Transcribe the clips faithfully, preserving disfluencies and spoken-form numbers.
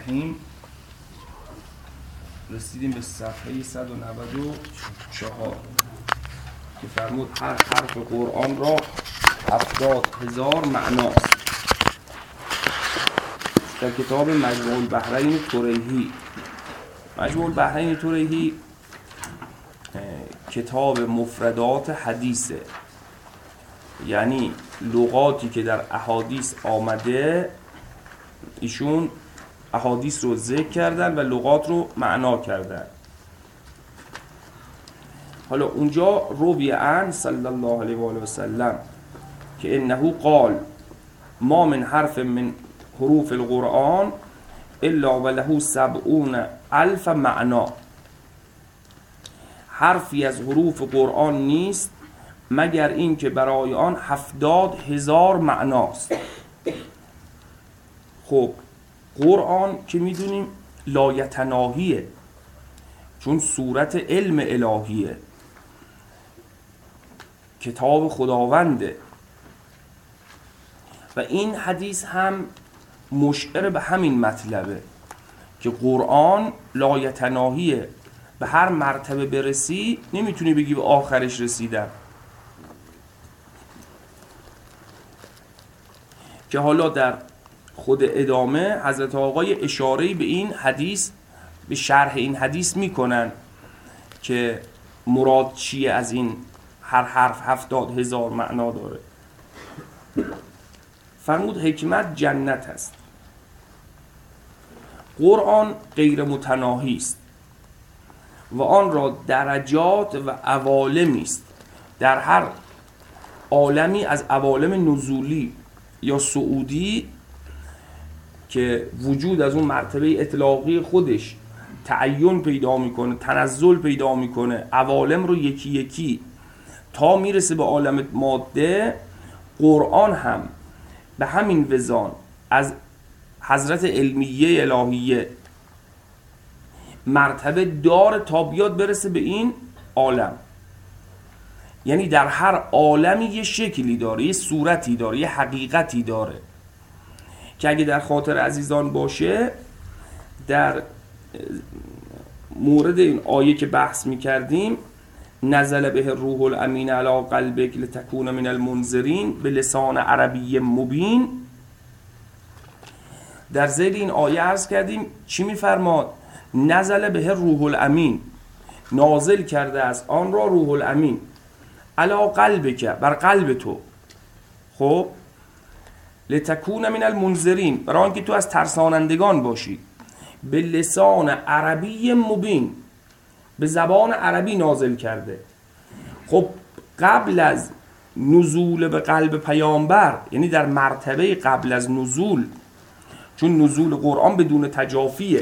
الرحیم. رسیدیم به صفحه صد و نود و چهار که فرمود هر حرف قرآن را هفتاد هزار معناست. در کتاب مجموع البحرین توریحی. مجموع البحرین توریحی کتاب مفردات حدیثه، یعنی لغاتی که در احادیث آمده ایشون احادیث رو ذکر کردن و لغات رو معنا کردن. حالا اونجا روی عن صلی الله علیه و آله و سلم که انه قال ما من حرف من حروف القرآن الا وله سبعون الف معنا. حرفی از حروف قرآن نیست مگر این که برای آن هفتاد هزار معناست. خب قرآن که میدونیم لایتناهیه، چون صورت علم الهیه، کتاب خداونده و این حدیث هم مشعر به همین مطلبه که قرآن لایتناهیه. به هر مرتبه برسی نمیتونی بگی به آخرش رسیدم. که حالا در خود ادامه حضرت آقای اشاره‌ای به این حدیث، به شرح این حدیث میکنن که مراد چیه از این هر حرف هفتاد هزار معنا داره. فرمود حکمت جنت است. قرآن غیر متناهی است و آن را درجات و عوالمی است. در هر عالمی از عوالم نزولی یا صعودی که وجود از اون مرتبه اطلاقی خودش تعین پیدا میکنه، تنزل پیدا میکنه، عوالم رو یکی یکی تا میرسه به عالم ماده، قرآن هم به همین وزان از حضرت علمیه الهیه مرتبه داره تا بیاد برسه به این عالم. یعنی در هر عالمی یه شکلی داره، یه صورتی داره، یه حقیقتی داره که اگه در خاطر عزیزان باشه در مورد این آیه که بحث میکردیم نزل به الروح الامین علی قلبک لتکون من المنذرین به لسان عربی مبین، در زیر این آیه عرض کردیم چی میفرماد؟ نزل به الروح الامین، نازل کرده از آن را روح الامین، علی قلبک، بر قلب تو. خب لتکون من المنذرین، برای آنکه تو از ترسانندگان باشی، به لسان عربی مبین، به زبان عربی نازل کرده. خب قبل از نزول به قلب پیامبر، یعنی در مرتبه قبل از نزول، چون نزول قرآن بدون تجافیه،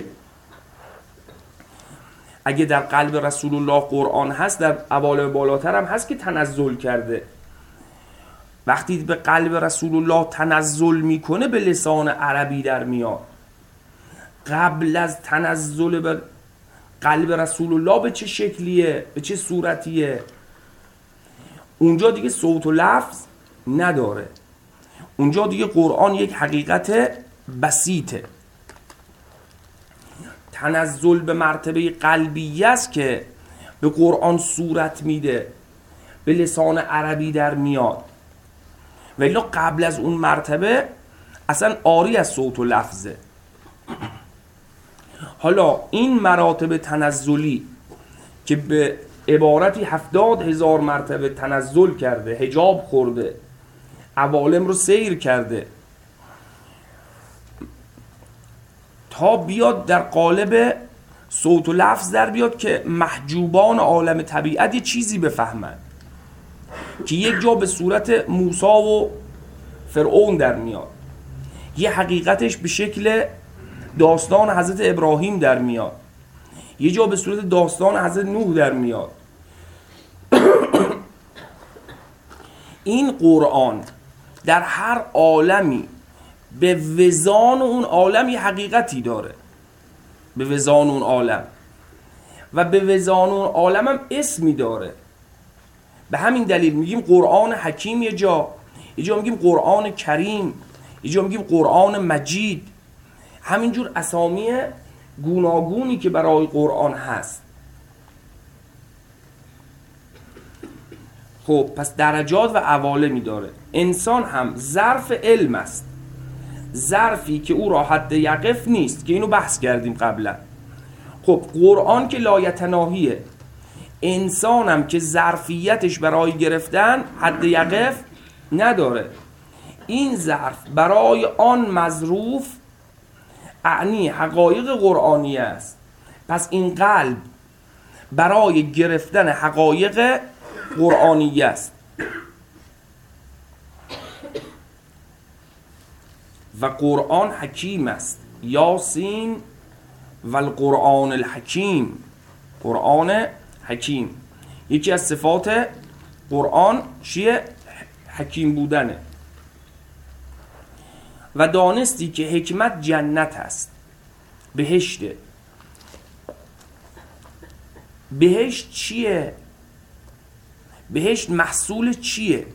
اگه در قلب رسول الله قرآن هست در عوالم بالاتر هم هست که تنزل کرده. وقتی به قلب رسول الله تنزل میکنه به لسان عربی در میاد. قبل از تنزل به قلب رسول الله به چه شکلیه، به چه صورتیه؟ اونجا دیگه صوت و لفظ نداره. اونجا دیگه قرآن یک حقیقت بسیطه. تنزل به مرتبه قلبیه است که به قرآن صورت میده، به لسان عربی در میاد. ولی قبل از اون مرتبه اصلا عاری از صوت و لفظه. حالا این مراتب تنزلی که به عبارتی هفتاد هزار مرتبه تنزل کرده، حجاب خورده، عوالم رو سیر کرده تا بیاد در قالب صوت و لفظ در بیاد که محجوبان عالم طبیعت یه چیزی بفهمن، که یک جا به صورت موسی و فرعون در میاد، یه حقیقتش به شکل داستان حضرت ابراهیم در میاد، یه جا به صورت داستان حضرت نوح در میاد. این قرآن در هر عالمی به وزان اون عالم یه حقیقتی داره، به وزان اون عالم، و به وزان اون عالم هم اسمی داره. به همین دلیل میگیم قرآن حکیم یه جا، یه جا میگیم قرآن کریم، یه جا میگیم قرآن مجید. همینجور اسامی گوناگونی که برای قرآن هست. خب پس درجات و عوالمی داره. انسان هم ظرف علم است، ظرفی که او را حد یقف نیست که اینو بحث کردیم قبلا. خب قرآن که لایتناهیه، انسان هم که ظرفیتش برای گرفتن حد یقف نداره. این ظرف برای آن مظروف اعنی حقایق قرآنی است. پس این قلب برای گرفتن حقایق قرآنی است. و قرآن حکیم است. یاسین و القرآن الحکیم. قرآن حکیم یکی از صفات قرآن چیه؟ حکیم بودنه. و دانستی که حکمت جنت است، بهشته. بهشت چیه؟ بهشت محصول چیه؟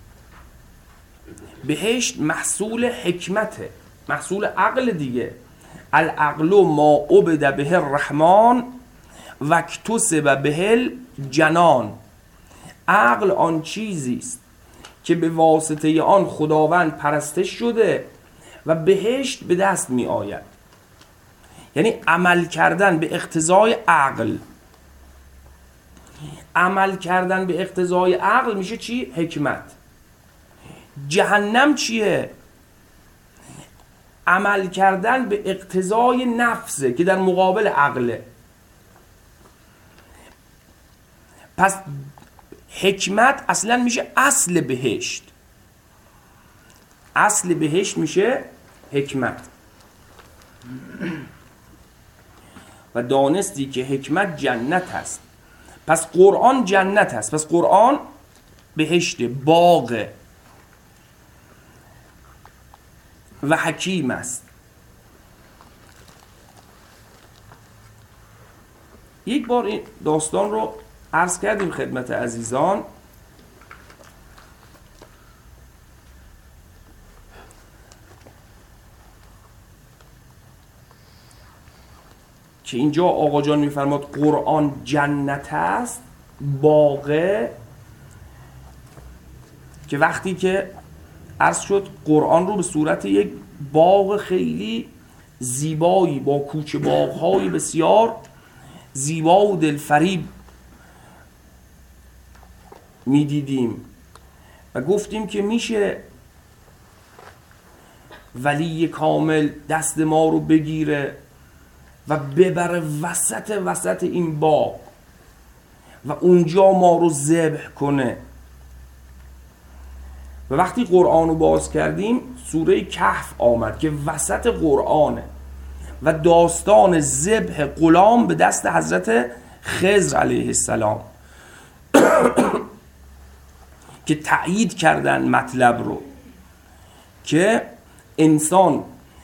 بهشت محصول حکمته، محصول عقل دیگه. العقل ما عبد به الرحمن و اکتسب به الجنان. عقل آن چیزی است که به واسطه آن خداوند پرستش شده و بهشت به دست می آید. یعنی عمل کردن به اقتضای عقل. عمل کردن به اقتضای عقل میشه چی؟ حکمت. جهنم چیه؟ عمل کردن به اقتضای نفسه که در مقابل عقله. پس حکمت اصلا میشه اصل بهشت. اصل بهشت میشه حکمت. و دانستی که حکمت جنت هست. پس قرآن جنت هست. پس قرآن بهشت، باغه و حکیم است. یک بار این داستان رو عرض کردیم خدمت عزیزان که اینجا آقا جان میفرماد قرآن جنت است، باغه، که وقتی که عرض شد قرآن رو به صورت یک باغ خیلی زیبایی با کوچه باغ‌های بسیار زیبا و دلفریب میدیدیم و گفتیم که میشه ولی کامل دست ما رو بگیره و ببره وسط وسط این باغ و اونجا ما رو ذبح کنه. و وقتی قرآن رو باز کردیم سوره کهف آمد که وسط قرآنه و داستان ذبح غلام به دست حضرت خضر علیه السلام که تأیید کردن مطلب رو که انسان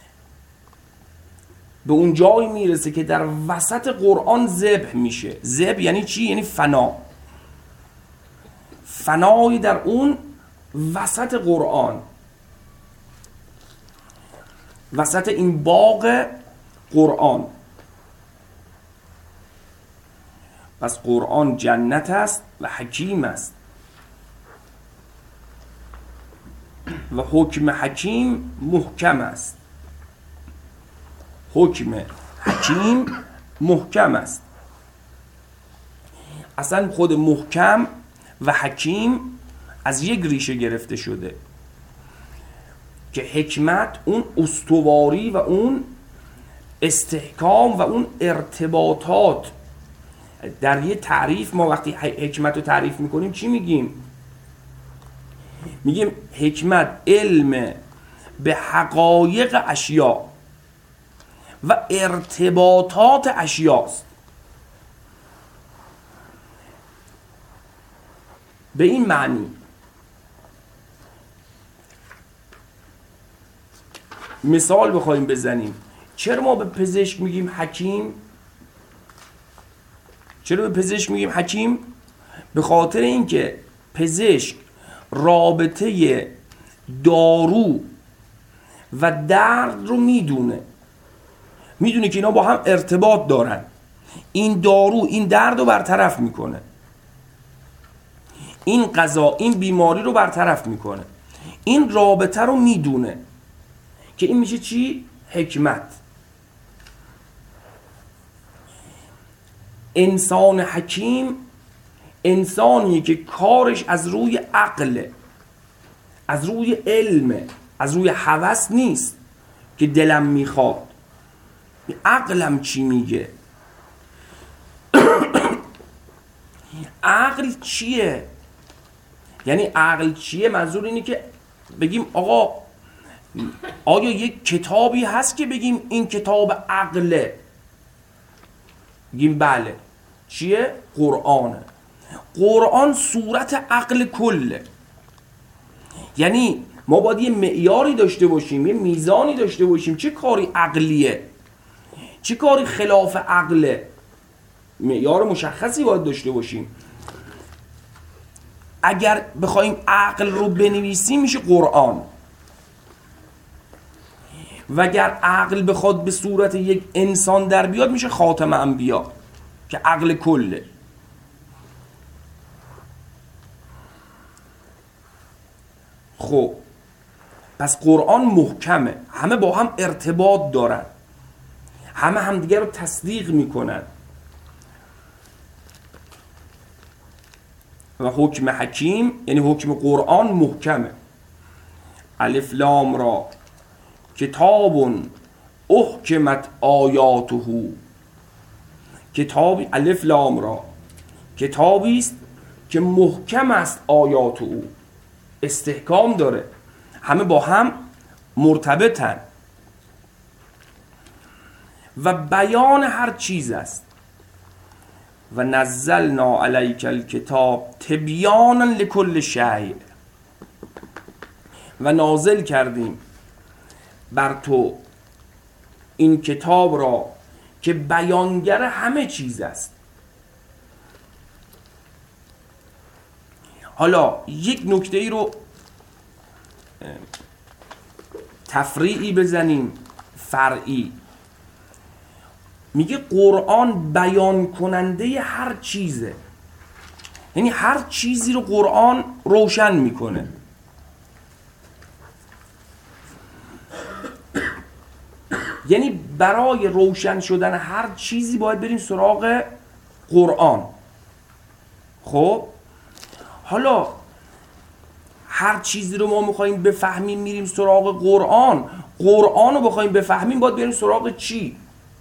به اون جایی میرسه که در وسط قرآن ذبح میشه. ذبح یعنی چی؟ یعنی فنا. فنایی در اون وسط قرآن، وسط این باغ قرآن. پس قرآن جنت است و حکیم است و حکم حکیم محکم است. حکم حکیم محکم است. اصلا خود محکم و حکیم از یک ریشه گرفته شده که حکمت اون استواری و اون استحکام و اون ارتباطات. در یه تعریف ما وقتی حکمت رو تعریف میکنیم چی میگیم؟ میگیم حکمت علم به حقایق اشیا و ارتباطات اشیاست. به این معنی مثال بخوایم بزنیم، چرا ما به پزشک میگیم حکیم؟ چرا به پزشک میگیم حکیم؟ به خاطر اینکه پزشک رابطه دارو و درد رو میدونه. میدونه که اینا با هم ارتباط دارن. این دارو این درد رو برطرف میکنه، این غذا این بیماری رو برطرف میکنه. این رابطه رو میدونه که این میشه چی؟ حکمت. انسان حکیم انسانیه که کارش از روی عقله، از روی علمه، از روی هوس نیست که دلم میخواد، عقلم چی میگه. عقل چیه؟ یعنی عقل چیه؟ منظور اینه که بگیم آقا آیا یک کتابی هست که بگیم این کتاب عقله؟ بگیم بله. چیه؟ قرآنه. قرآن صورت عقل کله. یعنی ما باید یه معیاری داشته باشیم، یه میزانی داشته باشیم چه کاری عقلیه، چه کاری خلاف عقله. معیار مشخصی باید داشته باشیم. اگر بخوایم عقل رو بنویسیم میشه قرآن، و اگر عقل بخواد به صورت یک انسان در بیاد میشه خاتم انبیا که عقل کله. خب پس قرآن محکمه، همه با هم ارتباط دارن، همه همدیگر رو تصدیق میکنن. و حکم حکیم یعنی حکم قرآن محکمه. الف لام را کتاب احکمت آیاته. کتابی الف لام را کتابی است که محکم است آیات او، استحکام داره، همه با هم مرتبطن و بیان هر چیز است. و نزلنا علیک الکتاب تبیانا لکل شیء. و نازل کردیم بر تو این کتاب را که بیانگر همه چیز است. حالا یک نکته ای رو تفریعی بزنیم، فرعی. میگه قرآن بیان کننده هر چیزه، یعنی هر چیزی رو قرآن روشن میکنه. یعنی برای روشن شدن هر چیزی باید بریم سراغ قرآن. خب حالا هر چیزی رو ما میخواییم بفهمیم میریم سراغ قرآن. قرآن رو بخواییم بفهمیم باید بریم سراغ چی؟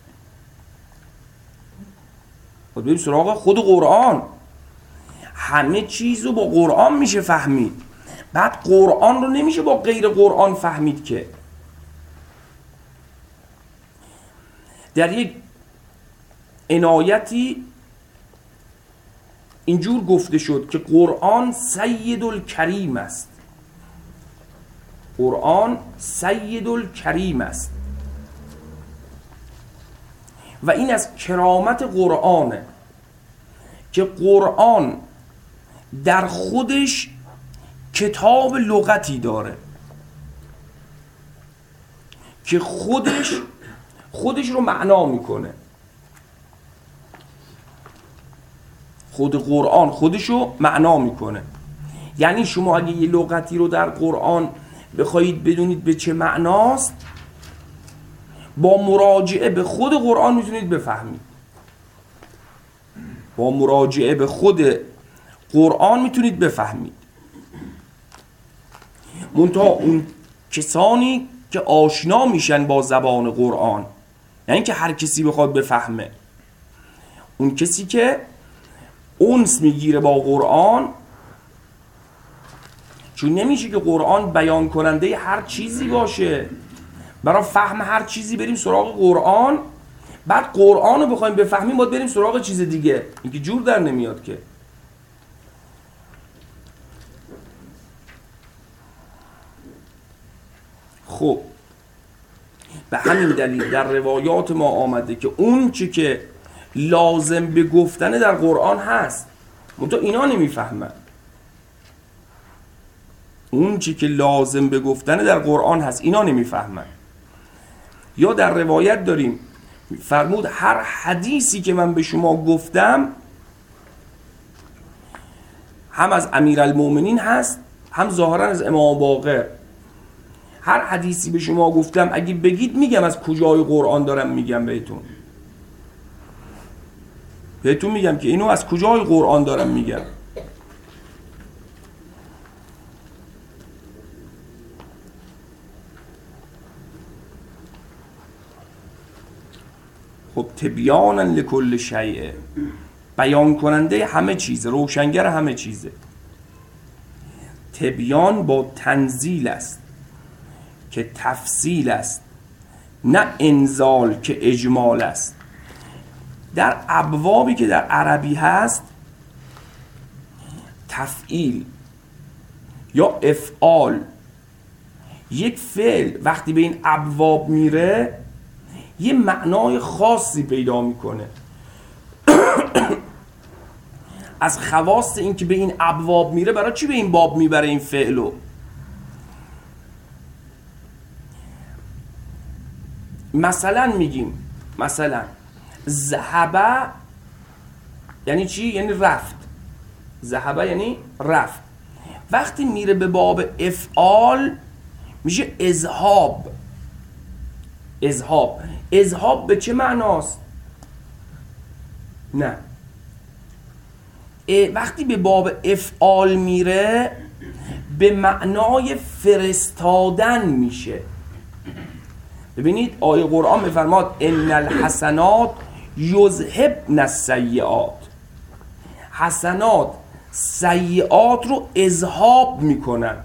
باید بریم سراغ خود قرآن. همه چیز رو با قرآن میشه فهمید. بعد قرآن رو نمیشه با غیر قرآن فهمید که. در یک عنایتی اینجور گفته شد که قرآن سید الکریم است. قرآن سید الکریم است و این از کرامت قرآنه که قرآن در خودش کتاب لغتی داره که خودش خودش رو معنا میکنه. خود قرآن خودش رو معنا میکنه. یعنی شما اگه یه لغتی رو در قرآن بخواید بدونید به چه معناست، با مراجعه به خود قرآن میتونید بفهمید. با مراجعه به خود قرآن میتونید بفهمید. منتها اون کسانی که آشنا میشن با زبان قرآن، یعنی که هر کسی بخواد بفهمه، اون کسی که اونس میگیره با قرآن، چون نمیشه که قرآن بیان کننده هر چیزی باشه. برای فهم هر چیزی بریم سراغ قرآن، بعد قرآن رو بخوایم بفهمیم باید بریم سراغ چیز دیگه. این که جور در نمیاد که. خب به همین دلیل در روایات ما آمده که اون چی که لازم به گفتنه در قرآن هست، منتها اینا نمیفهمن. اون چی که لازم به گفتنه در قرآن هست اینا نمیفهمن. یا در روایت داریم فرمود هر حدیثی که من به شما گفتم هم از امیرالمومنین هست هم ظاهرا از امام باقر. هر حدیثی به شما گفتم اگه بگید میگم از کجای قرآن دارم میگم بهتون بهتون میگم که اینو از کجای قرآن دارم میگم. خب تبیانا لکل شیء، بیان کننده همه چیز، روشنگر همه چیزه. تبیان با تنزیل است که تفصیل است، نه انزال که اجمال است. در ابوابی که در عربی هست تفعیل یا افعال، یک فعل وقتی به این ابواب میره یه معنای خاصی پیدا میکنه. از خواص این که به این ابواب میره، برای چی به این باب میبره این فعلو؟ مثلا میگیم مثلا ذهب یعنی چی؟ یعنی رفت. ذهب یعنی رفت. وقتی میره به باب افعال میشه اذهاب. اذهاب اذهاب به چه معناست؟ نه، وقتی به باب افعال میره به معنای فرستادن میشه. ببینید آیه قرآن میفرماد ان الحسنات یذهبن السیئات. حسنات سیئات رو اذهاب میکنن.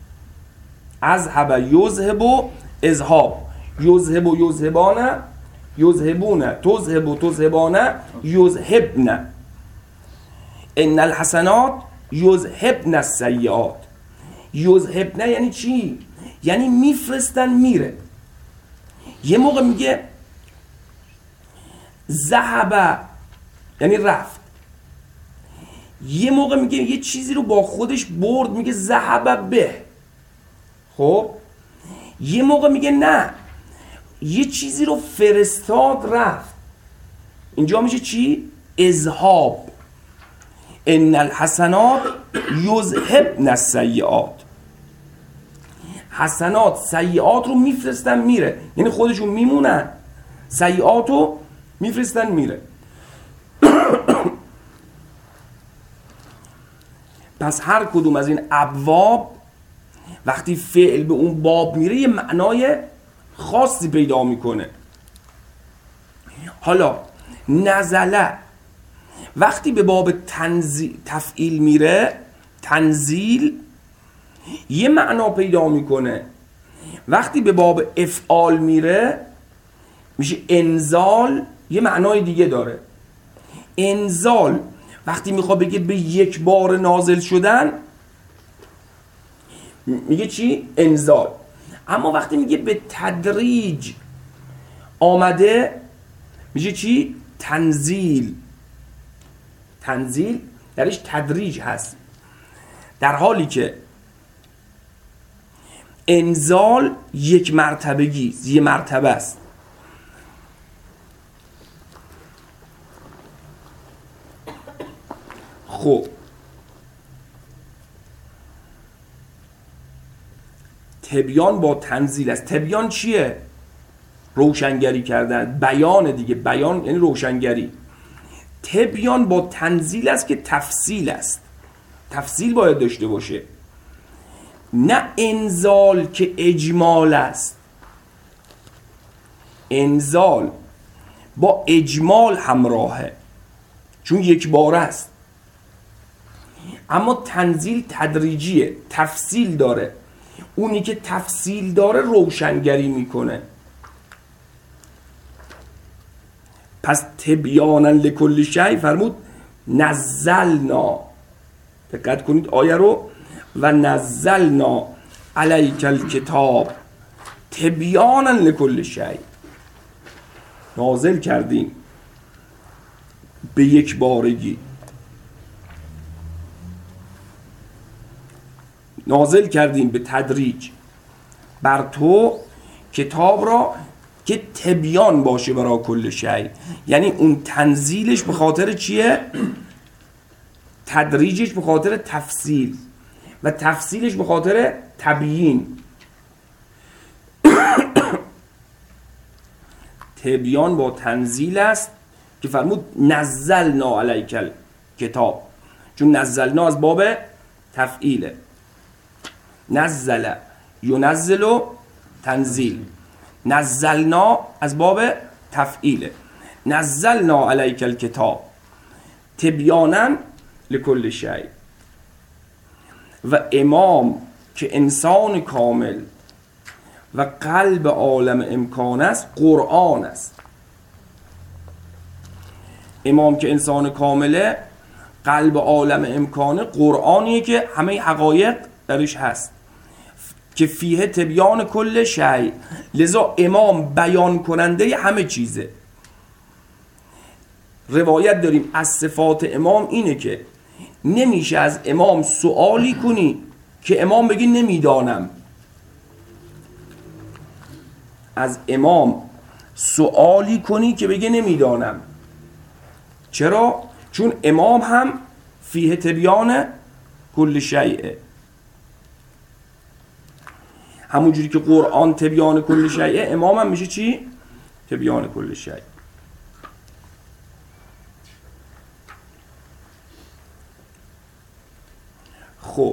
اذهب یذهب و اذهاب، یذهب و یذهبان، یذهبون، تذهب و تذهبان، یذهبن. ان الحسنات یذهبن السیئات. یذهبن یعنی چی؟ یعنی میفرستن میره. یه موقع میگه ذهب یعنی رفت، یه موقع میگه یه چیزی رو با خودش برد میگه ذهب به. خب یه موقع میگه نه، یه چیزی رو فرستاد رفت. اینجا میشه چی؟ اذهاب. ان الحسنات یذهبن السیئات. حسنات سیئات رو میفرستن میره، یعنی خودشون میمونن، سیئات رو میفرستن میره. پس هر کدوم از این ابواب وقتی فعل به اون باب میره یه معنای خاصی پیدا میکنه. حالا نزله وقتی به باب تنزیل تفعیل میره، تنزیل یه معنا پیدا میکنه. وقتی به باب افعال میره میشه انزال، یه معنای دیگه داره. انزال وقتی میخواد بگه به یک بار نازل شدن میگه چی؟ انزال. اما وقتی میگه به تدریج آمده میشه چی؟ تنزیل. تنزیل درش تدریج هست، در حالی که انزال یک مرتبگی، یه مرتبه است. خب تبیان با تنزیل است. تبیان چیه؟ روشنگری کردن، بیان دیگه. بیان یعنی روشنگری. تبیان با تنزیل است که تفصیل است. تفصیل باید داشته باشه، نه انزال که اجمال است. انزال با اجمال همراهه چون یک بار است. اما تنزیل تدریجیه، تفصیل داره. اونی که تفصیل داره روشنگری میکنه. پس تبیانا لکل شیء فرمود نزلنا. دقت کنید آیه رو، و نزلنا علیک الکتاب تبیانا لکل شیء. نازل کردیم به یک بارگی، نازل کردیم به تدریج بر تو کتاب را که تبیان باشه برای کل شی، یعنی اون تنزیلش به خاطر چیه؟ تدریجش به خاطر تفصیل و تفصیلش به خاطر تبیین. تبیان با تنزیل است که فرمود نزلنا علیک کتاب، چون نزلنا از باب تفعیله، نزل ینزل و تنزیل، نزلنا از باب تفعیله، نزلنا علیک الکتاب تبیانا لکل شی. و امام که انسان کامل و قلب عالم امکان است قرآن است. امام که انسان کامله، قلب عالم امکانه، قرآنیه که همه حقایق درش هست که فیه تبیان کل شی. لذا امام بیان کننده همه چیزه. روایت داریم از صفات امام اینه که نمیشه از امام سوالی کنی که امام بگی نمیدانم. از امام سوالی کنی که بگه نمیدانم. چرا؟ چون امام هم فیه تبیان کل شیء. همونجوری که قرآن تبیان کل شیء، امام هم میشه چی؟ تبیان کل شیء. خب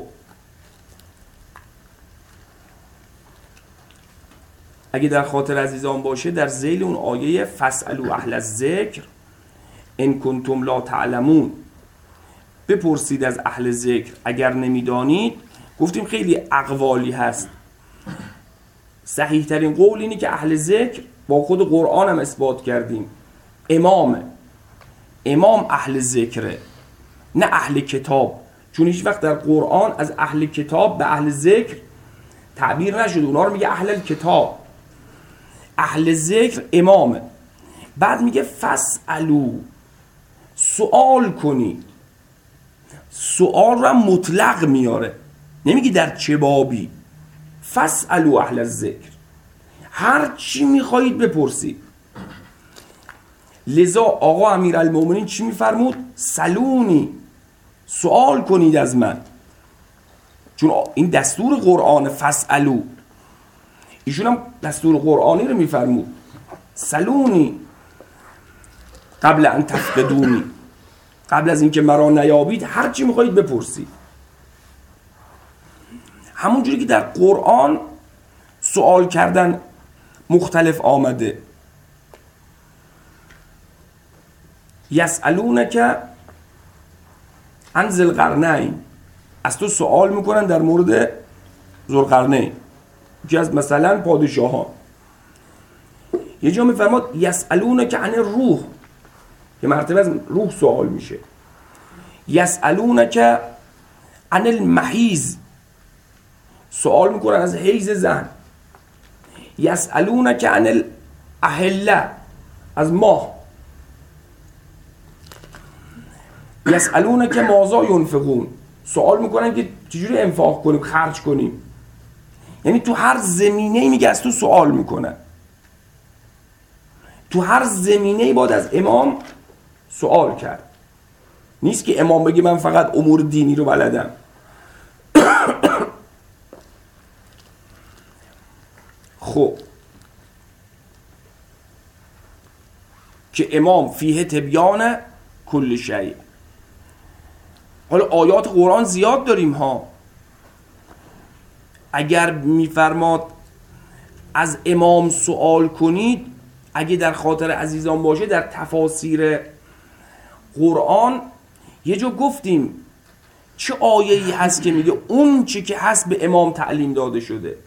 اگه در خاطر عزیزان باشه، در ذیل اون آیه فاسألوا اهل الذکر ان کنتم لا تعلمون، بپرسید از اهل ذکر اگر نمیدانید. گفتیم خیلی اقوالی هست، صحیح ترین قول اینه که اهل ذکر با خود قرآن هم اثبات کردیم امامه. امام اهل ذکره، نه اهل کتاب، چون هیچ وقت در قرآن از اهل کتاب به اهل ذکر تعبیر نشد. اونا رو میگه اهل کتاب. اهل ذکر امامه. بعد میگه فاسألوا، سوال کنید. سوال رو مطلق میاره، نمیگه در چه بابی. فاسألوا اهل الذکر، هر چی میخواهید بپرسید. لذا آقا امیرالمومنین چی میفرمود؟ سلونی، سوال کنید از من، چون این دستور قرآن. فاسألوا، ایشون هم دستور قرآنی رو میفرمود. سلونی قبل ان تفقدونی، قبل از اینکه مرا نیابید هر چی میخواهید بپرسید. همون جوری که در قرآن سوال کردن مختلف آمده. یسألونک عن ذی القرنین، از تو سوال میکنن در مورد ذوالقرنین، که از مثلا پادشاهان. یه جا میفرماد یسألونک عن الروح، که مرتبه از روح سوال میشه. یسألونک عن المحیض، سوال میکنن از حیض زن. یسألونک عن الاهله، از ماه. یسألونک ماذا ینفقون، سوال میکنن که چجوری انفاق کنیم، خرج کنیم. یعنی تو هر زمینه‌ای میگه از تو سوال میکنن. تو هر زمینه‌ای باید از امام سوال کرد. نیست که امام بگه من فقط امور دینی رو بلدم. خب که امام فیه تبیان کل شیء. حالا آیات قرآن زیاد داریم ها. اگر میفرماد از امام سوال کنید، اگه در خاطر عزیزان باشه، در تفاسیر قرآن یه جا گفتیم چه آیه‌ای هست که میگه اون چی که هست به امام تعلیم داده شده.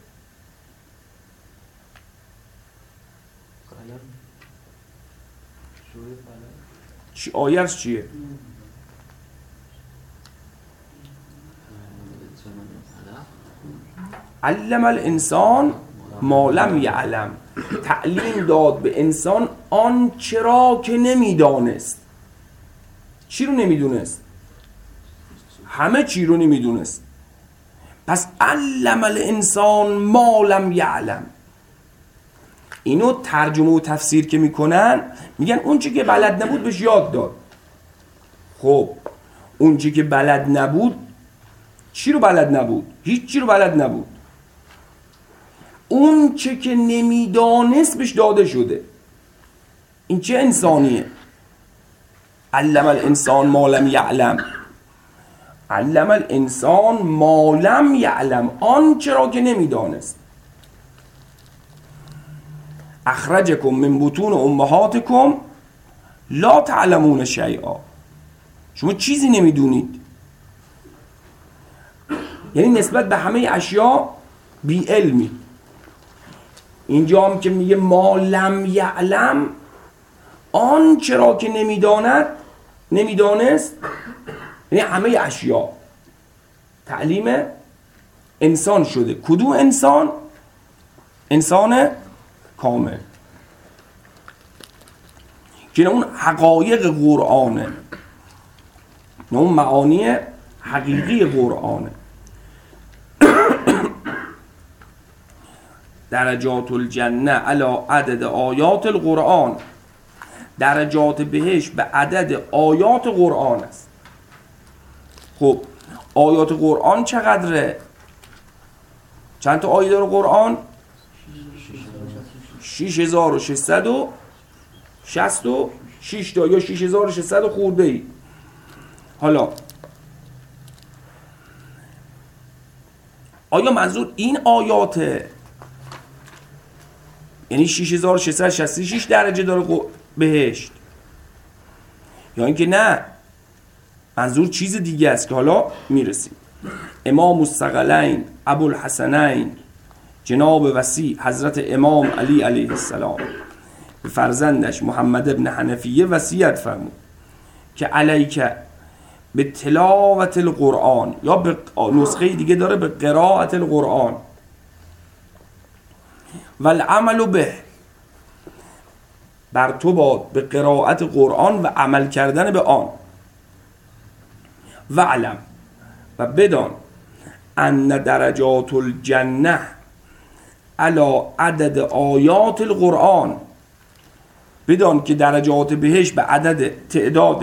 چی آیه‌اش چیه؟ علم الانسان ما لم یعلم، تعلیم داد به انسان آن چرا که نمیدانست. چی رو نمیدونست؟ همه چی رو نمیدونست. پس علم الانسان ما لم یعلم، اینو ترجمه و تفسیر که میکنن میگن اون چی که بلد نبود بهش یاد داد. خب اون چی که بلد نبود، چی رو بلد نبود؟ هیچ چی رو بلد نبود. اون چی که نمیدانست بهش داده شده. این چه انسانیه؟ علم الانسان ما لم یعلم. علم الانسان ما لم یعلم، آن چرا که نمیدانست. اخرجکم من بطون امهاتکم لا تعلمون شیئا. شما چیزی نمیدونید، یعنی نسبت به همه اشیا بی علمی. اینجا هم که میگه ما لم یعلم، آن چرا که نمیداند، نمیدانست، یعنی همه اشیا. تعلیم انسان شده. کدوم انسان؟ انسان کامل که اون حقایق قرآنه، نه اون معانی حقیقی قرآنه. درجات الجنه علی عدد آیات القرآن. درجات بهش به عدد آیات قرآن است. خب آیات قرآن چقدره؟ چند تا آیه داره قرآن؟ شش هزار و ششصد و شصت و شش تا یا شش هزار و ششصد خورده ای. حالا آیا منظور این آیاته؟ یعنی شش هزار و ششصد و شصت و شش درجه داره بهشت، یا اینکه نه منظور چیز دیگه است که حالا میرسیم. امام الثقلین ابوالحسنین جناب وسیع حضرت امام علی علیه السلام به فرزندش محمد ابن حنفیه وصیت فرمود که علیک به تلاوت القرآن، یا به نسخه دیگه داره به قرائت القرآن و العمل به، بر تو باد به قرائت قرآن و عمل کردن به آن. و علم، و بدان ان درجات الجنه علی عدد آیات القرآن، بدان که درجات بهش به عدد تعداد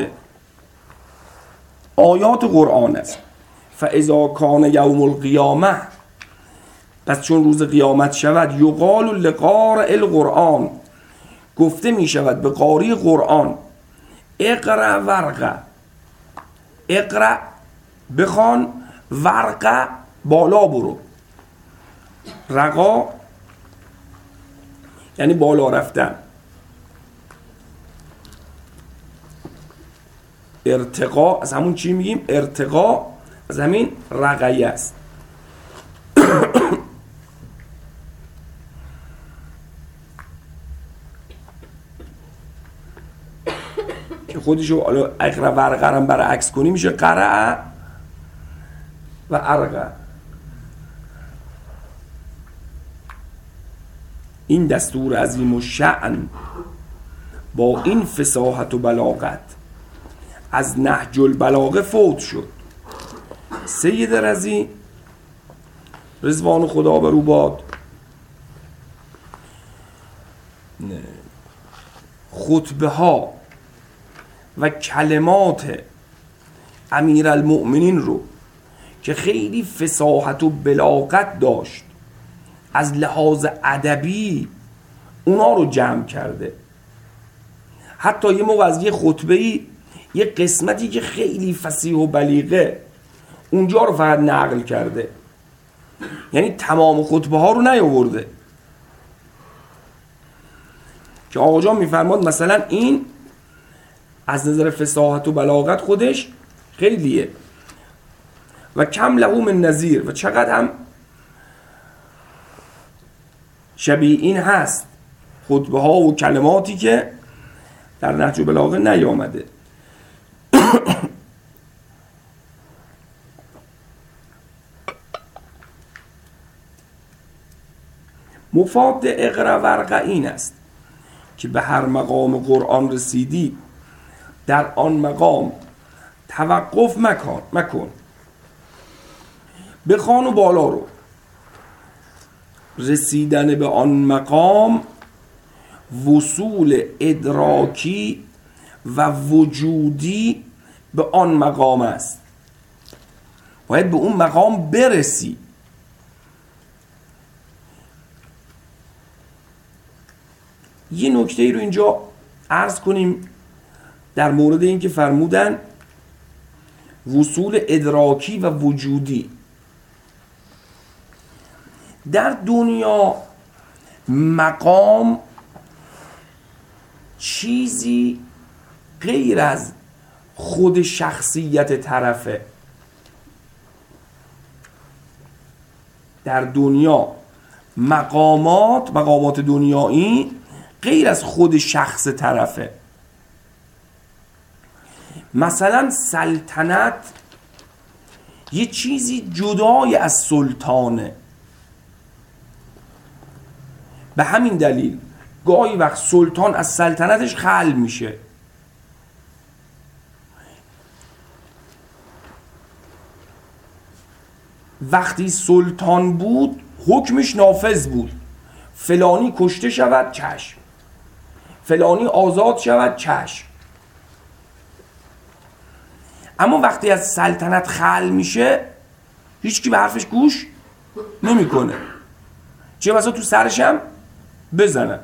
آیات قرآن است. فاذا کان یوم القیامه، پس چون روز قیامت شود، یقال لقارئ القرآن، گفته می شود به قاری قرآن، اقرأ ورقه، اقرأ بخوان، ورقه بالا برو، رقا یعنی بالا رفتن، ارتقا از همون چی میگیم؟ ارتقا از همین رقیه است. که خودشو اقرا ورقرم برعکس کنی میشه قرع و ارقع. این دستور عظیم و شأن با این فصاحت و بلاغت از نهج البلاغه فوت شد. سید رضی رضوان خدا بر او باد خطبه ها و کلمات امیرالمؤمنین رو که خیلی فصاحت و بلاغت داشت از لحاظ ادبی، اونا رو جمع کرده. حتی یه موقع از یه خطبه‌ای یه قسمتی که خیلی فصیح و بلیغه اونجا رو فقط نقل کرده، یعنی تمام خطبه ها رو نیاورده. که آقا جان میفرماد مثلا این از نظر فصاحت و بلاغت خودش خیلیه و کم له من نظیر، و چقدر هم شبیه این هست خطبه ها و کلماتی که در نهج البلاغه نیامده. مفاد اقرا ورقه این است که به هر مقام قرآن رسیدی در آن مقام توقف مکن مکن بخوان و بالا رو. رسیدن به آن مقام وصول ادراکی و وجودی به آن مقام است. باید به اون مقام برسی. یه نکته ای رو اینجا عرض کنیم در مورد این که فرمودن وصول ادراکی و وجودی. در دنیا مقام چیزی غیر از خود شخصیت طرفه. در دنیا مقامات مقامات دنیایی غیر از خود شخص طرفه. مثلا سلطنت یه چیزی جدای از سلطانه. به همین دلیل گاهی وقت سلطان از سلطنتش خلع میشه. وقتی سلطان بود حکمش نافذ بود. فلانی کشته شود، چشم. فلانی آزاد شود، چشم. اما وقتی از سلطنت خلع میشه هیچ کی به حرفش گوش نمیکنه. چه بسا تو سرش هم بزنن.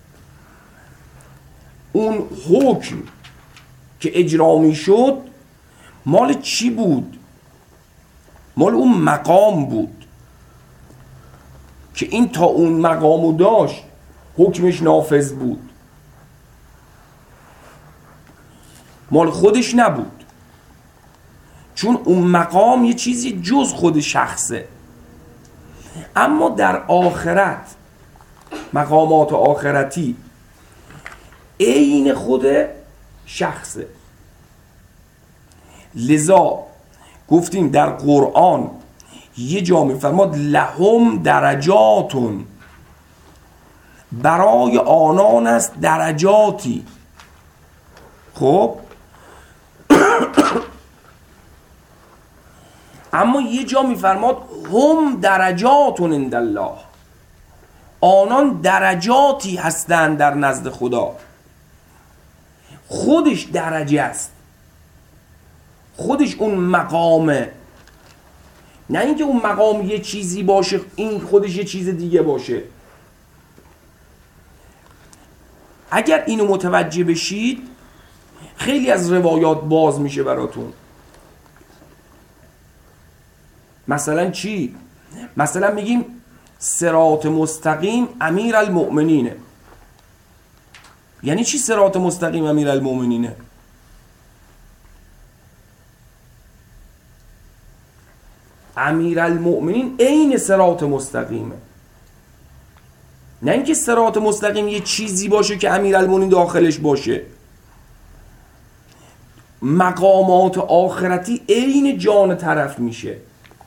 اون حکم که اجرا میشد مال چی بود؟ مال اون مقام بود که این تا اون مقامو داشت حکمش نافذ بود، مال خودش نبود. چون اون مقام یه چیزی جز خود شخصه. اما در آخرت مقامات آخرتی عین خود شخصه. لذا گفتیم در قرآن یه جا می‌فرماد لهم درجاتون، برای آنان است درجاتی. خب اما یه جا می‌فرماد هم درجاتون عند الله، آنان درجاتی هستند در نزد خدا. خودش درجه است، خودش اون مقامه. نه اینکه اون مقام یه چیزی باشه این خودش یه چیز دیگه باشه. اگر اینو متوجه بشید خیلی از روایات باز میشه براتون. مثلا چی؟ مثلا میگیم صراط مستقیم امیر المؤمنینه. یعنی چی صراط مستقیم امیر المؤمنینه؟ امیر المؤمنین عین صراط مستقیمه. نه اینکه صراط مستقیم یه چیزی باشه که امیر المؤمنین داخلش باشه. مقامات آخرتی عین جان طرف میشه.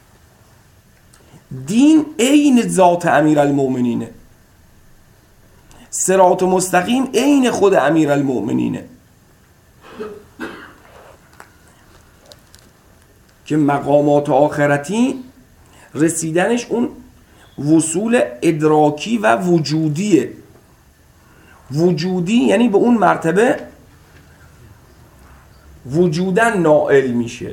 دین عین ذات امیر المؤمنینه. صراط مستقیم عین خود امیر المؤمنینه که مقامات آخرتی رسیدنش اون وصول ادراکی و وجودیه. وجودی یعنی به اون مرتبه وجودن نائل میشه.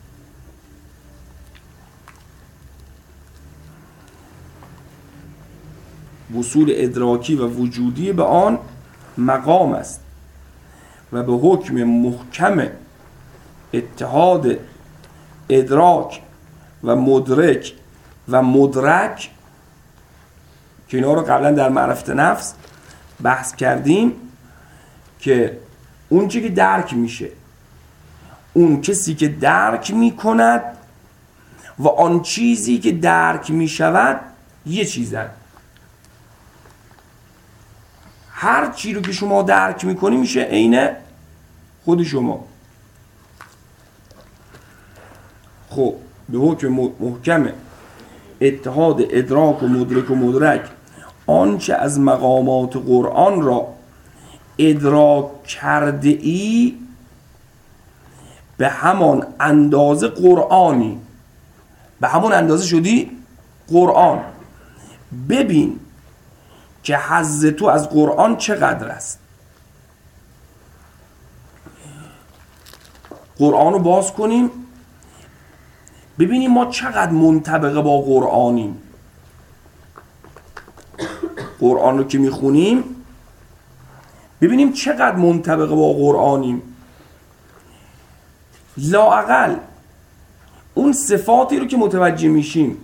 وصول ادراکی و وجودی به آن مقام است و به حکم محکم اتحاد ادراک و مدرک و مدرک که اینا رو قبلا در معرفت نفس بحث کردیم که اون چی که درک میشه، اون کسی که درک میکند و آن چیزی که درک میشود یه چیزن. هر چی رو که شما درک میکنی میشه عین خود شما. خب به حکم محکم اتحاد ادراک و مدرک و مدرک آنچه از مقامات قرآن را ادراک کرده ای به همان اندازه قرآنی، به همون اندازه شدی قرآن. ببین که حظ تو از قرآن چقدر است. قرآن رو باز کنیم ببینیم ما چقدر منطبق با قرآنیم. قرآن رو که میخونیم ببینیم چقدر منطبق با قرآنیم. لااقل اون صفاتی رو که متوجه میشیم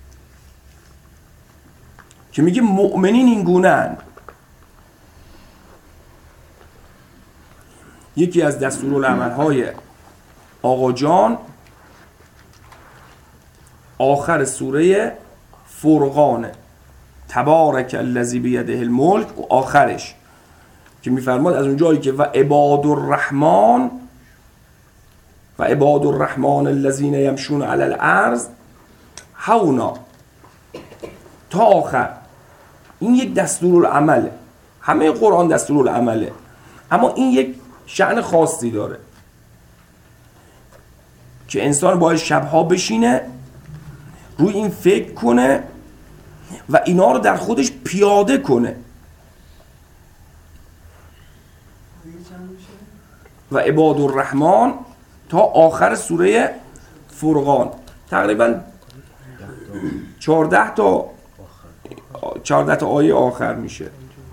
که میگه مؤمنین این گونه هن. یکی از دستورالعمل‌های آقا جان آخر سوره فرقانه، تبارک الذی بیده الملک، و آخرش که میفرماد از اونجایی که و عباد الرحمن و عباد الرحمن الذین یمشون علی الارض هونا تا آخر. این یک دستورالعمله، همه قرآن دستورالعمله، اما این یک شأن خاصی داره که انسان باید شبها بشینه روی این فکر کنه و اینا رو در خودش پیاده کنه. و عباد الرحمن تا آخر سوره فرقان تقریبا چهارده تا چهارده تا آیه آخر میشه.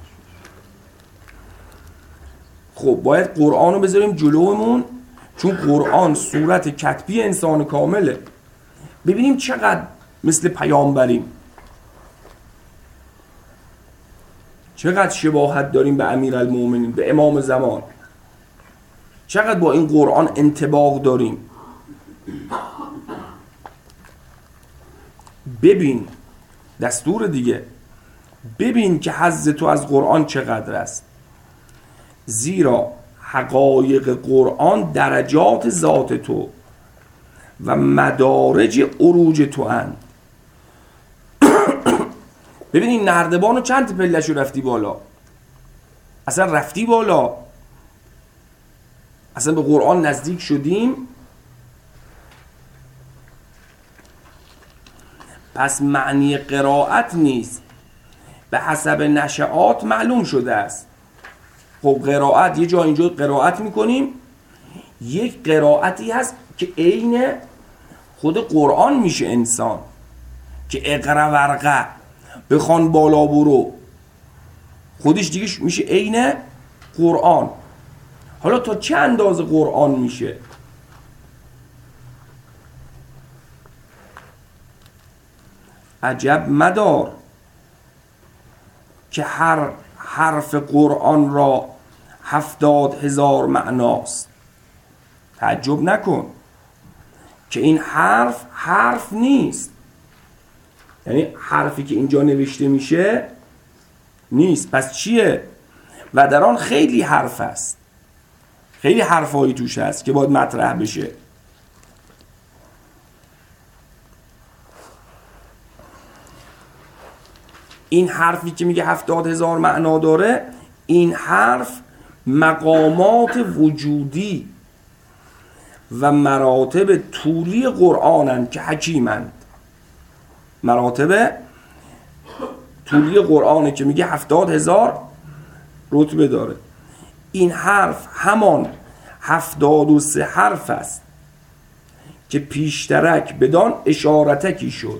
خب باید قرآن رو بذاریم جلومون، چون قرآن صورت کتبی انسان کامله. ببینیم چقدر مثل پیامبریم، چقدر شباهت داریم به امیرالمومنین، به امام زمان، چقدر با این قرآن انطباق داریم. ببین دستور دیگه، ببین که حظ تو از قرآن چقدر است، زیرا حقایق قرآن درجات ذات تو و مدارج عروج تو اند. ببین این نردبانو چند پله‌شو رفتی بالا، اصلا رفتی بالا، اصلا به قرآن نزدیک شدیم. پس معنی قرائت نیست، به حسب نشعات معلوم شده است. خب قرائت یه جا اینجا قرائت میکنیم، یک قرائتی هست که عین خود قرآن میشه انسان، که اقرا ورقه بخوان بالا برو، خودش دیگه میشه عین قرآن. حالا تا چه اندازه قرآن میشه؟ عجب مدار که هر حرف قرآن را هفتاد هزار معناست. تعجب نکن که این حرف حرف نیست، یعنی حرفی که اینجا نوشته میشه نیست. پس چیه؟ و در آن خیلی حرف است، خیلی حرفایی توش هست که باید مطرح بشه. این حرفی که میگه هفتاد هزار معنا داره، این حرف مقامات وجودی و مراتب طولی قرآنن که حکیمند. مراتب طولی قرآنه که میگه هفتاد هزار رتبه داره. این حرف همان هفتاد و سه حرف است که پیشترک بدان اشارتکی شد.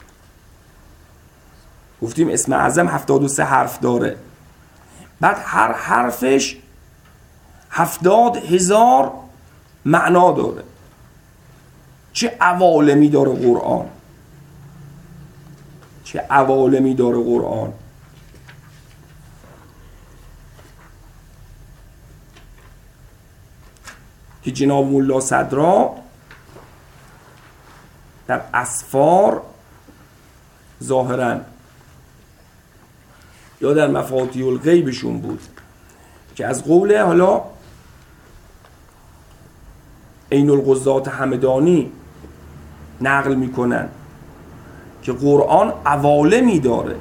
گفتیم اسم اعظم هفتاد و سه حرف داره، بعد هر حرفش هفتاد هزار معنا داره. چه عوالمی داره قرآن، چه عوالمی داره قرآن. که جناب مولا صدرا در اسفار ظاهراً یا در مفاتیح الغیبشون بود که از قول حالا عین القضات همدانی نقل میکنن که قرآن عوالمی داره،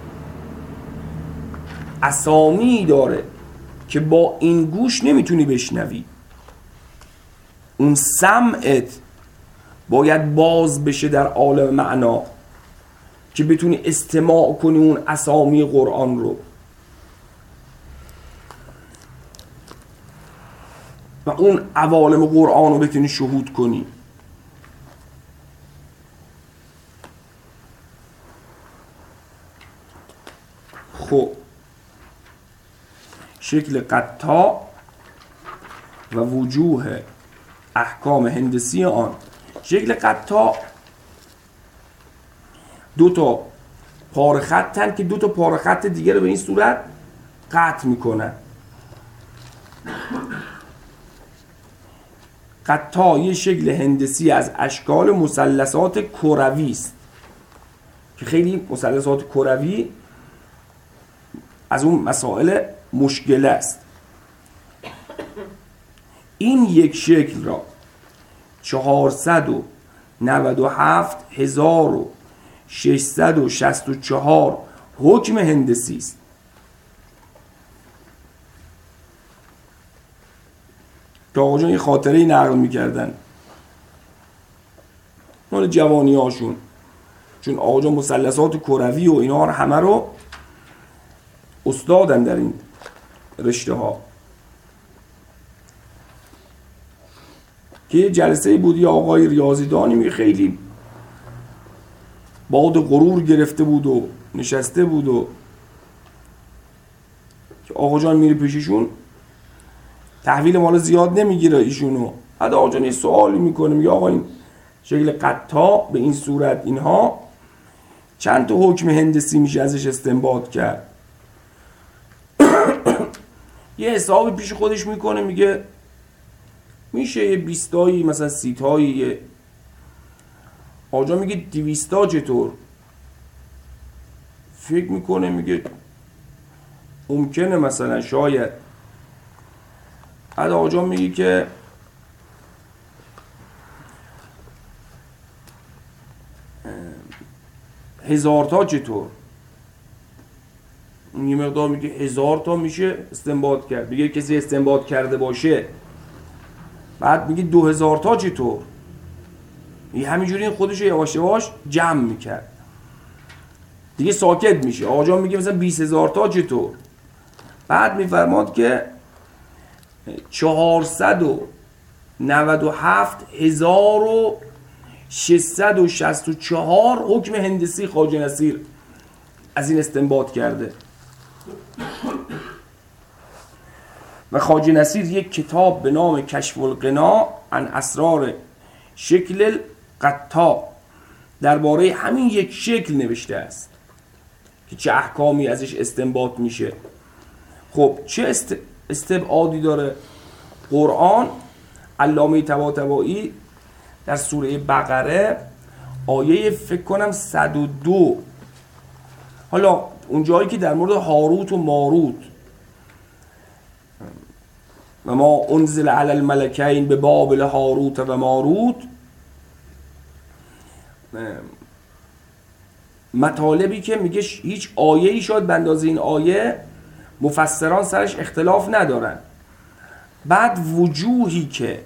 اسامی داره که با این گوش نمیتونی بشنوی. اون سمعت باید باز بشه در عالم معنا که بتونی استماع کنی اون اسامی قرآن رو و اون عوالم قرآن رو بتونی شهود کنی. خب شکل قطاع و وجوه احکام هندسی آن. شکل قطاع دو تا پاره خطن که دو تا پاره خط دیگه رو به این صورت قطع میکنن. قطاع یه شکل هندسی از اشکال مثلثات کروی است که خیلی مثلثات کروی از اون مسائل مشکل است. این یک شکل را چهارصد و نود و هفت هزار و ششصد و شصت و چهار حکم هندسی است. که آقا جان یه خاطره نقل میکردن مال جوانی هاشون، چون آقا جان مثلثات کروی و اینا رو همه رو استادن در این رشته ها. که یه جلسه بود یه آقای ریاضیدانی می خیلی باد غرور گرفته بود و نشسته بود و که آقا جان میره پیششون تحویل مال زیاد نمیگیره ایشونو. بعد آقا جان یه سوالی میکنه میگه آقا این شکل قطاع به این صورت اینها چند تا حکم هندسی میشه ازش استنباط کرد؟ یه حساب پیش خودش میکنه میگه میشه یه بیستایی مثلا سیتایی. یه آجا میگه دیویستا چطور؟ فکر میکنه میگه ممکنه مثلا شاید. بعد آجا میگه که هزار تا چطور؟ یه مقدار میگه هزار تا میشه استنباط کرد. میگه کسی استنباط کرده باشه. بعد میگه دو هزار تا چطور؟ یه همینجوری خودشو یواش یواش جمع میکرد. دیگه ساکت میشه. آقا جان میگه مثلا بیست هزار تا چطور؟ بعد میفرماد که چهارصد و نود و هفت هزار و ششصد و شصت و چهار حکم هندسی خواجه نصیر از این استنباط کرده. و خواجه نصیر یک کتاب به نام کشف الغنا عن اسرار شکل القطاع درباره همین یک شکل نوشته است که چه احکامی ازش استنباط میشه. خب چه است... استبعادی داره قرآن؟ علامه طباطبایی در سوره بقره آیه فکر کنم صد و دو، حالا اون جایی که در مورد هاروت و ماروت و ما انزل علی الملکین به بابل هاروت و ماروت، مطالبی که میگه هیچ آیه‌ای شاید به اندازه این آیه مفسران سرش اختلاف ندارن. بعد وجوهی که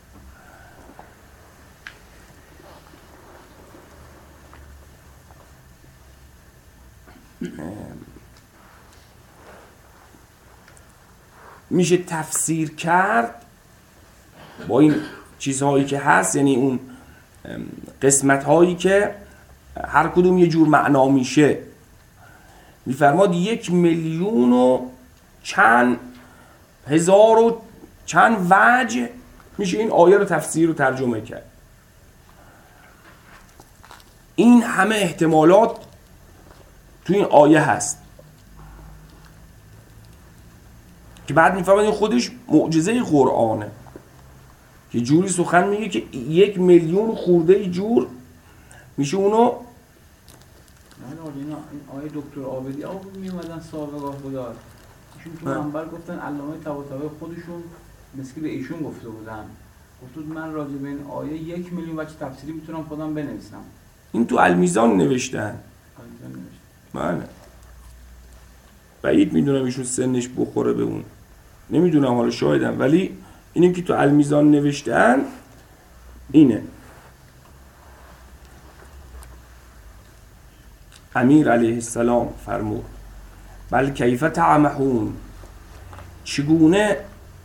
میشه تفسیر کرد با این چیزهایی که هست، یعنی اون قسمت هایی که هر کدوم یه جور معنا میشه. میفرماد یک میلیون و چند هزار و چند وجه میشه این آیه رو تفسیر و ترجمه کرد. این همه احتمالات تو این آیه هست که بعد میفهمید این خودش معجزه قرآنه که جوری سخن میگه که یک میلیون خورده جور میشه اونو. نه این آیه دکتر عابدی آقا میومدن سابقا خدا ایشون تو منبر گفتن علامه طباطبایی خودشون مثل که به ایشون گفته بودن، گفتود من راجع به این آیه یک میلیون وجه تفسیری میتونم خودم بنویسم. این تو المیزان نوشتن. بله. بعید میدونم ایشون سنش بخوره به اون، نمیدونم حالا شایدم، ولی اینی که تو المیزان نوشتن اینه. امیر علیه السلام فرمود بل کیف تعمهون، چگونه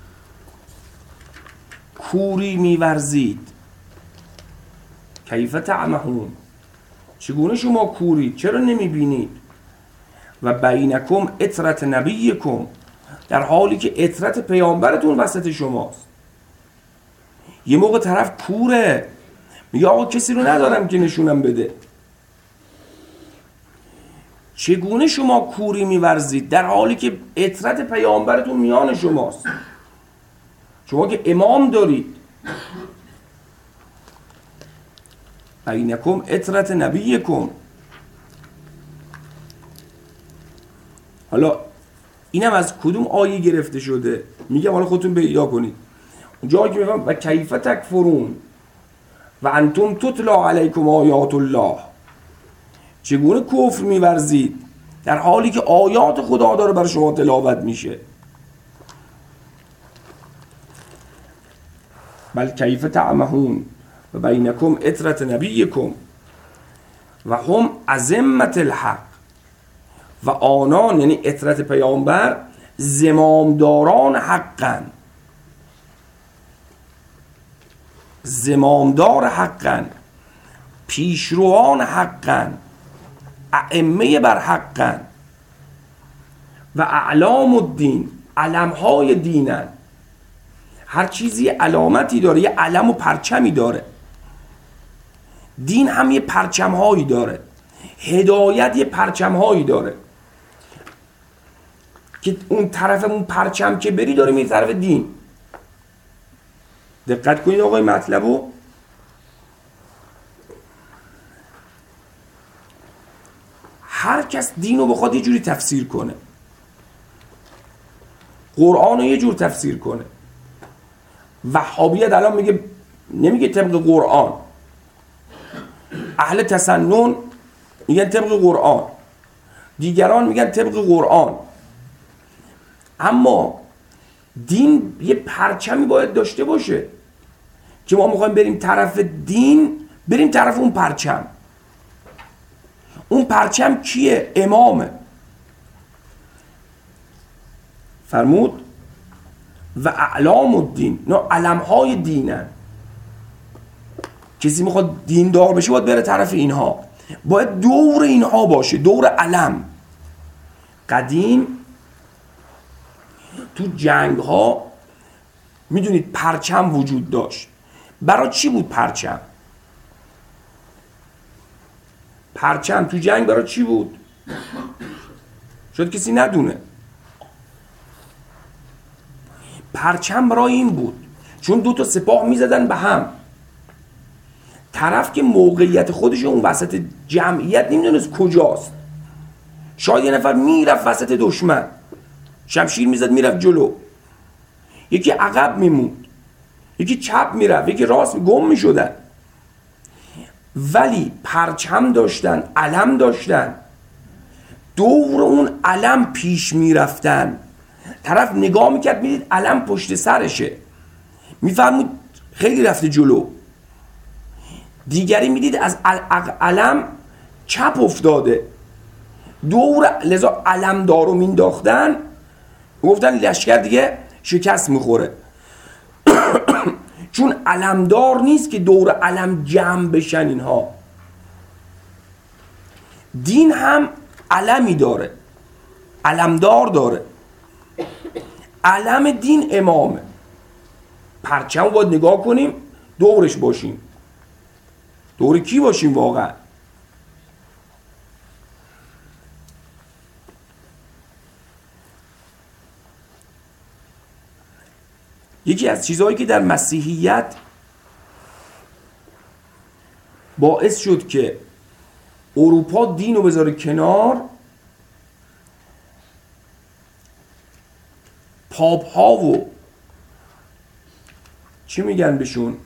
کوری میورزید. کیف تعمهون، چگونه شما کوری، چرا نمیبینید؟ و بینکم اطرت نبیکم، در حالی که اطرت پیامبرتون وسط شماست. یه موقع طرف کوره، میگه آقا کسی رو ندارم که نشونم بده. چگونه شما کوری میورزید در حالی که اطرت پیامبرتون میان شماست؟ شما که امام دارید. بینکم اطرت نبیکم. حالا اینم از کدوم آیه گرفته شده؟ میگم حالا خودتون پیدا کنید. اونجا که میگم و کیف تکفرون و انتم تتلا علیکم آیات الله، چگونه کفر میورزید در حالی که آیات خدا داره برای شما تلاوت میشه. بل کیف تعمهون و بینکم اطرت نبیکم و هم ازمت الحق، و آنان یعنی اطرت پیامبر زمامداران حقن، زمامدار حقن، پیشروان حقن، ائمه بر حقن و اعلام الدین، علمهای دینن. هر چیزی علامتی داره، یه علم و پرچمی داره. دین هم یه پرچمهایی داره، هدایت یه پرچمهایی داره که اون طرف اون پرچم که بری داره میره طرف دین. دقت کنید آقای مطلبو. هر کس دین رو بخواد یه جوری تفسیر کنه، قرآن رو یه جور تفسیر کنه. وهابیت الان میگه نمیگه طبق قرآن، اهل تسنن میگن طبق قرآن، دیگران میگن طبق قرآن. اما دین یه پرچمی باید داشته باشه که ما میخوایم بریم طرف دین، بریم طرف اون پرچم. اون پرچم کیه؟ امامه. فرمود و اعلام الدین، نه علمهای دینن. کسی میخواد دیندار بشه باید بره طرف اینها، باید دور اینها باشه، دور علم. قدیم تو جنگ ها میدونید پرچم وجود داشت. برای چی بود پرچم؟ پرچم تو جنگ برای چی بود؟ شاید کسی ندونه. پرچم برای این بود چون دو تا سپاه میزدن به هم. طرف که موقعیت خودش اون وسط جمعیت نمیدونست کجاست، شاید یه نفر میرفت وسط دشمن، شمشیر میزد میرفت جلو، یکی عقب میموند، یکی چپ میرفت، یکی راست گم میشدن. ولی پرچم داشتن، علم داشتن، دور اون علم پیش میرفتن. طرف نگاه میکرد میدید علم پشت سرشه، میفهمید خیلی رفته جلو. دیگری میدید از علم چپ افتاده، دور لذا علم دارو مینداختن، گفتن لشکر دیگه شکست میخوره. چون علمدار نیست که دور علم جمع بشن اینها. دین هم علمی داره، علمدار داره. علم دین امامه. پرچم رو باید نگاه کنیم دورش باشیم. دور کی باشیم واقعا؟ یکی از چیزهایی که در مسیحیت باعث شد که اروپا دین رو بذاره کنار، پاپ ها و چی میگن بهشون،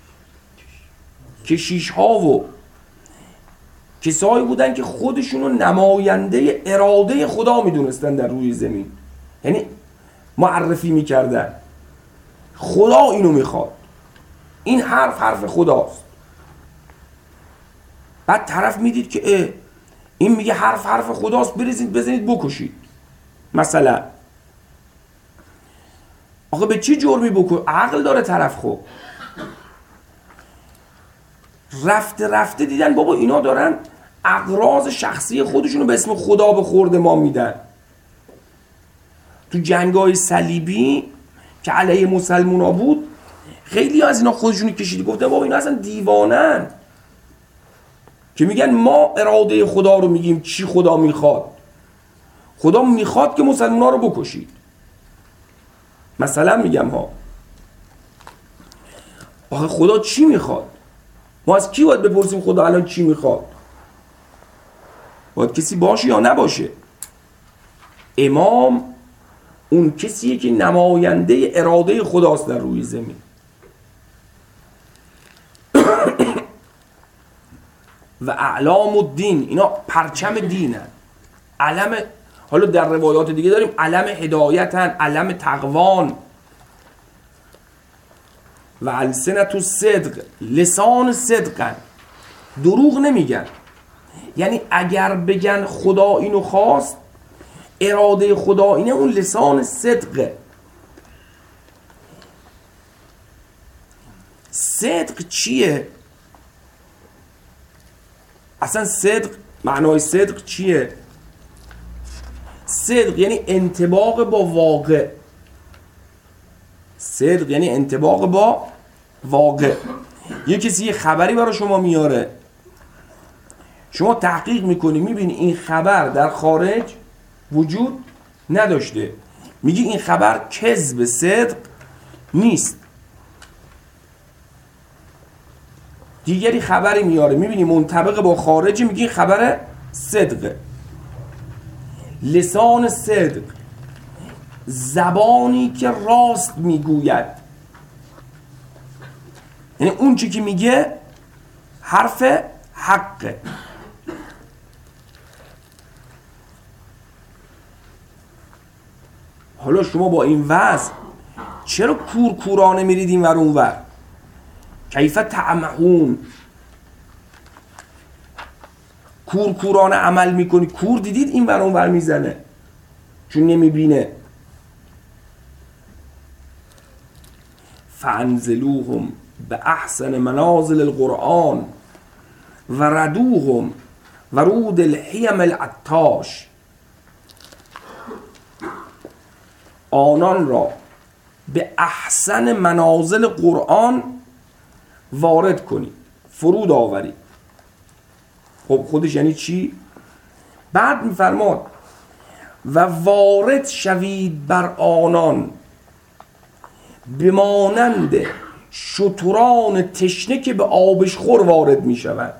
کشیش ها و کسایی بودن که خودشونو نماینده اراده خدا میدونستن در روی زمین، یعنی معرفی میکردن خدا اینو میخواد، این حرف حرف خداست. بعد طرف میدید که اه این میگه حرف حرف خداست، بریزید بزنید بکشید. مثلا آخه به چی جرمی بکن؟ عقل داره طرف. خب رفته رفته دیدن بابا اینا دارن اغراض شخصی خودشونو به اسم خدا به خورد ما میدن. تو جنگای صلیبی که علیه مسلمونا بود خیلی از اینا خودشونو کشیدی، گفتن بابا اینا اصلا دیوانن که میگن ما اراده خدا رو میگیم چی خدا میخواد. خدا میخواد که مسلمونا رو بکشید. مثلا میگم ها، آخه خدا چی میخواد؟ ما از کی باید بپرسیم خدا الان چی میخواد؟ باید کسی باشه یا نباشه؟ امام اون کسیه که نماینده اراده خداست در روی زمین. و اعلام الدین، اینا پرچم دینن، علم. حالا در روایات دیگه داریم علم هدایتن، علم تقوان. و السنت الصدق، لسان صدقن، دروغ نمیگن. یعنی اگر بگن خدا اینو خواست، اراده خدا اینه، اون لسان صدقه. صدق چیه؟ اصلا صدق، معنای صدق چیه؟ صدق یعنی انطباق با واقع. صدق یعنی انطباق با واقع. یه کسی یه خبری برای شما میاره، شما تحقیق میکنی میبینی این خبر در خارج وجود نداشته، میگی این خبر کذب، صدق نیست. دیگری خبری میاره میبینی منطبق با خارجی، میگی این خبر صدقه. لسان صدق، زبانی که راست میگوید، یعنی اون چی که میگه حرف حقه. حالا شما با این وضع چرا کور کورانه میرید این ور اون ور؟ کیف تعمهون، کور کورانه عمل میکنی. کور دیدید این ور اون ور میزنه چون نمیبینه. فانزلوهم به احسن منازل القرآن و ردوهم ورود الحیم العطاش، آنان را به احسن منازل قرآن وارد کنید، فرود آورید. خب خودش یعنی چی؟ بعد میفرماد و وارد شوید بر آنان بمانند شتران تشنه که به آبش خور وارد میشوند.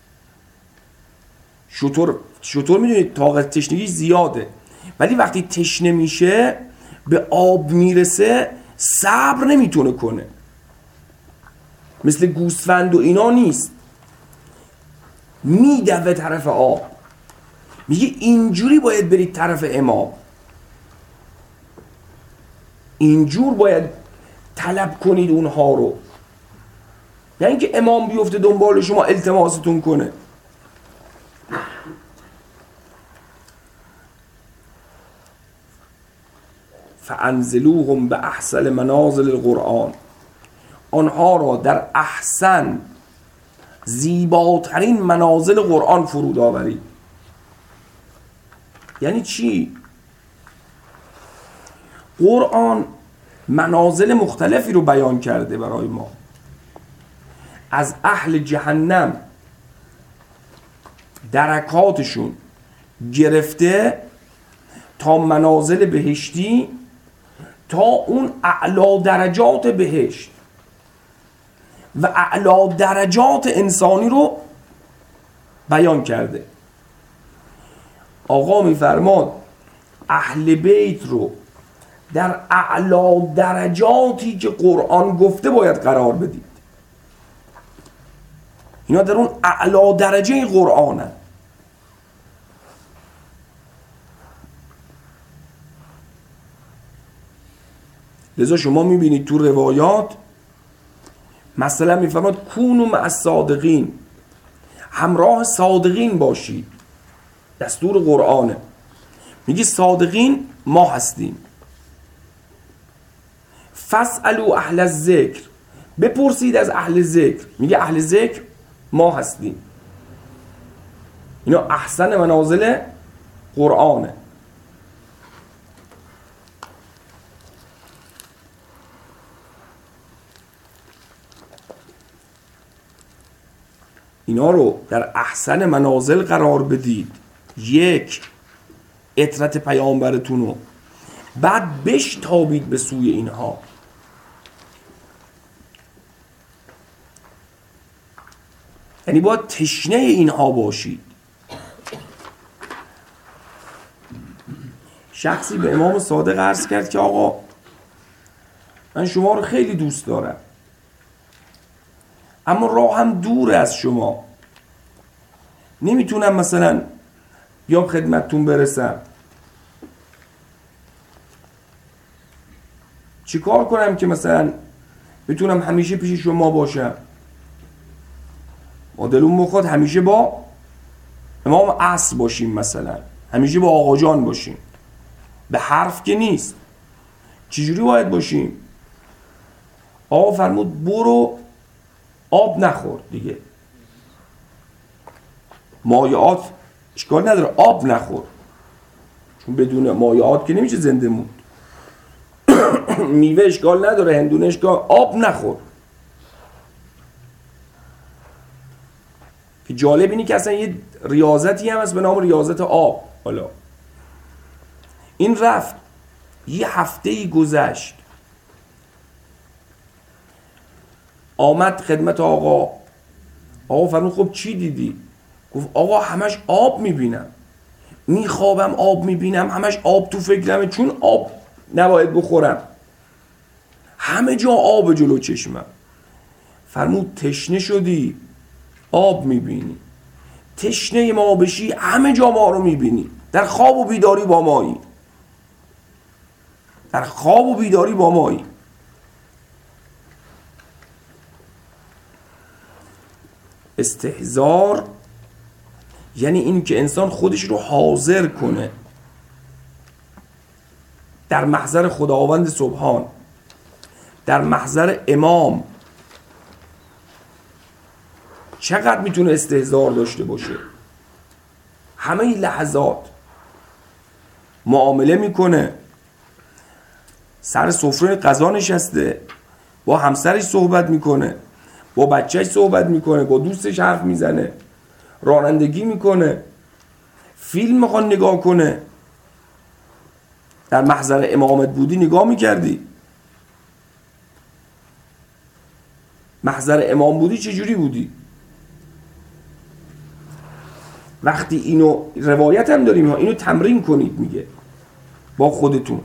شتر شتر میدونید طاقت تشنگیش زیاده، ولی وقتی تشنه میشه به آب میرسه صبر نمیتونه کنه. مثل گوسفند و اینا نیست، میدوه طرف آب. میگه اینجوری باید برید طرف امام، اینجور باید طلب کنید اونها رو، یعنی که امام بیفته دنبال شما التماستون کنه. فانزلوهم به احسن منازل القرآن، آنها را در احسن زیباترین منازل قرآن فرود آورید. یعنی چی؟ قرآن منازل مختلفی رو بیان کرده برای ما، از اهل جهنم درکاتشون گرفته تا منازل بهشتی، تا اون اعلی درجات بهشت و اعلی درجات انسانی رو بیان کرده. آقا میفرماد اهل بیت رو در اعلی درجاتی که قرآن گفته باید قرار بدید. اینا در اون اعلی درجه قرآنن. لذا شما میبینید تو روایات مثلا میفرماد کونوا مع الصادقین، همراه صادقین باشید. دستور قرآنه. میگه صادقین ما هستیم. فاسألوا اهل الذکر، بپرسید از اهل ذکر. میگه اهل ذکر ما هستیم. اینا احسن منازل قرآنه. اینا رو در احسن منازل قرار بدید. یک، عترت پیامبرتون رو، بعد بشتابید به سوی اینها. یعنی باید تشنه اینها باشید. شخصی به امام صادق عرض کرد که آقا من شما رو خیلی دوست دارم، اما راه هم دور از شما، نمیتونم مثلا بیام خدمتتون برسم. چی کار کنم که مثلا بتونم همیشه پیش شما باشم؟ ما دلون بخواد همیشه با امام عصر باشیم، مثلا همیشه با آقا جان باشیم. به حرف که نیست. چجوری باید باشیم؟ آقا فرمود برو آب نخور دیگه، مایعات اشکال نداره، آب نخور، چون بدون مایعات که نمیشه زنده موند. میوه اشکال نداره، هندونه اشکال، آب نخور. که جالب اینی که اصلا یه ریاضتی هم هست به نام ریاضت آب. حالا این رفت یه هفته‌ای گذشت، آمد خدمت آقا. آقا فرمود خب چی دیدی؟ گفت آقا همش آب میبینم، میخوابم آب میبینم، همش آب تو فکرمه، چون آب نباید بخورم، همه جا آب جلو چشمم. فرمود تشنه شدی آب میبینی، تشنه ما بشی همه جا ما رو میبینی، در خواب و بیداری با مایی، در خواب و بیداری با مایی. استحضار یعنی این که انسان خودش رو حاضر کنه در محضر خداوند سبحان، در محضر امام. چقدر میتونه استحضار داشته باشه؟ همه این لحظات معامله میکنه، سر سفره غذا نشسته، با همسرش صحبت میکنه، با بچهش صحبت میکنه، با دوستش حرف میزنه، رانندگی میکنه، فیلم میخواد نگاه کنه. در محضر امامت بودی نگاه میکردی؟ محضر امام بودی چجوری بودی؟ وقتی اینو روایت هم داریم، اینو تمرین کنید، میگه با خودتون.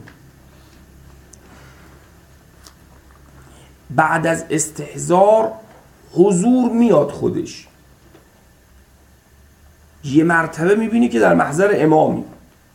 بعد از استحضار حضور میاد خودش. یه مرتبه میبینی که در محضر امامی.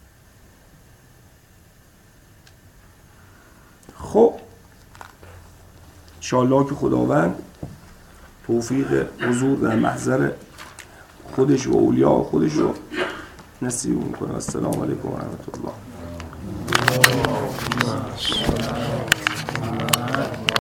خب انشاءالله که خداوند توفیق حضور در محضر خودش و اولیاء خودش رو نصیب میکنه. السلام علیکم و رحمت الله.